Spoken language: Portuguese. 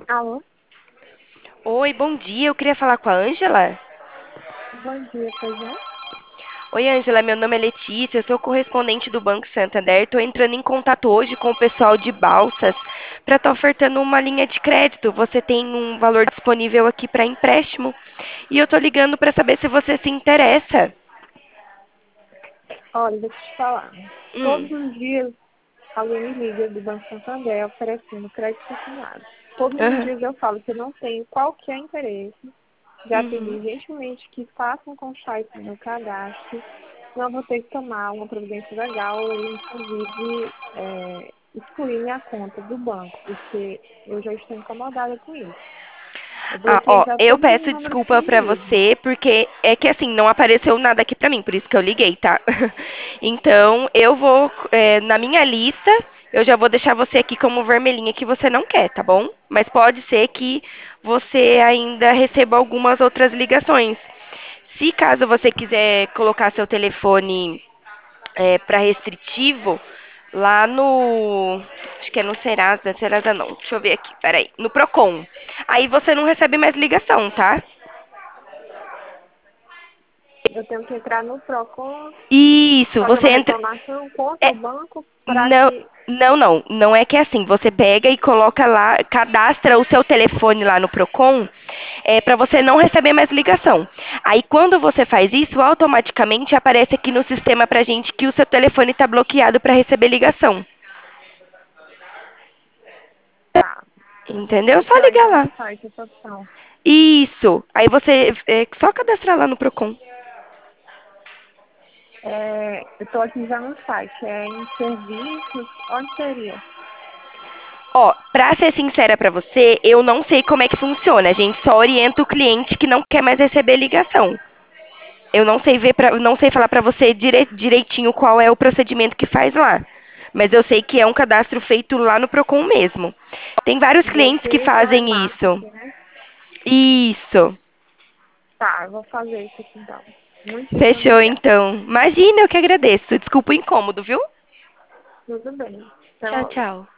Alô, Oi, bom dia. Eu queria falar com a Ângela. bom dia, pois não? Oi, Ângela. Meu nome é Letícia. Eu sou correspondente do Banco Santander. Estou entrando em contato hoje com o pessoal de Balsas para estar ofertando uma linha de crédito. Você tem um valor disponível aqui para empréstimo. E eu estou ligando para saber se você se interessa. Olha, deixa eu te falar. Todos Hum. os dias alguém me liga do Banco Santander oferecendo crédito consignado. Todos os Aham. dias eu falo que eu não tenho qualquer interesse. Já Uhum. pedi gentilmente que façam contato no meu cadastro. Não vou ter que tomar uma providência legal e, inclusive, excluir minha conta do banco, porque eu já estou incomodada com isso. Eu Ah, bloqueei ó, já eu todos os peço números que desculpa me pra ligam. você, porque é que assim, não apareceu nada aqui pra mim, por isso que eu liguei, tá? Então, eu vou, na minha lista, eu já vou deixar você aqui como vermelhinha que você não quer, tá bom? Mas pode ser que você ainda receba algumas outras ligações. Se caso você quiser colocar seu telefone para restritivo, lá no. Acho que é no Serasa, Serasa não. Deixa eu ver aqui, peraí. No Procon. Aí você não recebe mais ligação, tá? Eu tenho que entrar no Procon, Isso, fazer uma você entra. reclamação contra É, o banco para não, que. não. Não é que é assim. Você pega e coloca lá, cadastra o seu telefone lá no Procon, para você não receber mais ligação. Aí, quando você faz isso, automaticamente aparece aqui no sistema pra gente que o seu telefone está bloqueado para receber ligação. Tá, eu vou Entendeu? Só procurar ligar então no lá. site essa opção. Isso. Aí você só cadastrar lá no Procon. Eu estou aqui já no site, em serviços, onde seria? Ó, pra ser sincera pra você, eu não sei como é que funciona. A gente só orienta o cliente que não quer mais receber ligação. Eu não sei não sei falar pra você direitinho qual é o procedimento que faz lá. Mas eu sei que é um cadastro feito lá no Procon mesmo. Tem vários clientes que Bloqueio fazem isso. telemático, né? Isso. Tá, eu vou fazer isso aqui então. Muitíssimo Fechou obrigada. então. Imagina, eu que agradeço. Desculpa o incômodo, viu? Tudo bem. Até Tchau, logo. tchau.